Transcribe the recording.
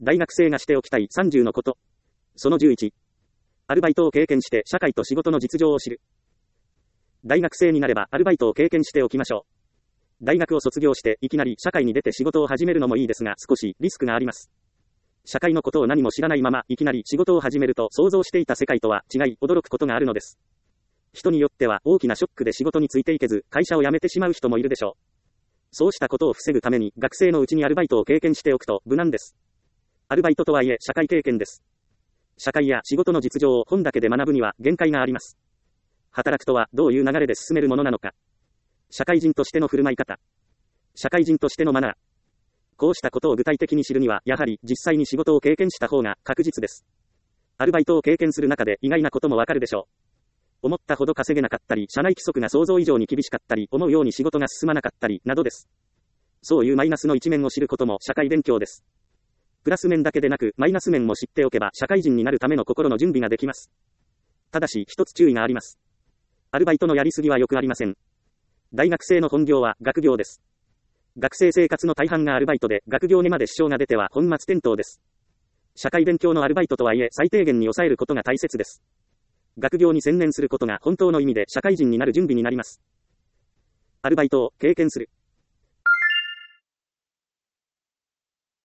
大学生がしておきたい30のこと。その11。アルバイトを経験して社会と仕事の実情を知る。大学生になればアルバイトを経験しておきましょう。大学を卒業していきなり社会に出て仕事を始めるのもいいですが、少しリスクがあります。社会のことを何も知らないままいきなり仕事を始めると、想像していた世界とは違い驚くことがあるのです。人によっては大きなショックで仕事についていけず、会社を辞めてしまう人もいるでしょう。そうしたことを防ぐために、学生のうちにアルバイトを経験しておくと無難です。アルバイトとはいえ社会経験です。社会や仕事の実情を本だけで学ぶには限界があります。働くとはどういう流れで進めるものなのか。社会人としての振る舞い方。社会人としてのマナー。こうしたことを具体的に知るには、やはり実際に仕事を経験した方が確実です。アルバイトを経験する中で意外なこともわかるでしょう。思ったほど稼げなかったり、社内規則が想像以上に厳しかったり、思うように仕事が進まなかったり、などです。そういうマイナスの一面を知ることも社会勉強です。プラス面だけでなく、マイナス面も知っておけば、社会人になるための心の準備ができます。ただし、一つ注意があります。アルバイトのやりすぎはよくありません。大学生の本業は学業です。学生生活の大半がアルバイトで、学業にまで支障が出ては本末転倒です。社会勉強のアルバイトとはいえ、最低限に抑えることが大切です。学業に専念することが本当の意味で社会人になる準備になります。アルバイトを経験する。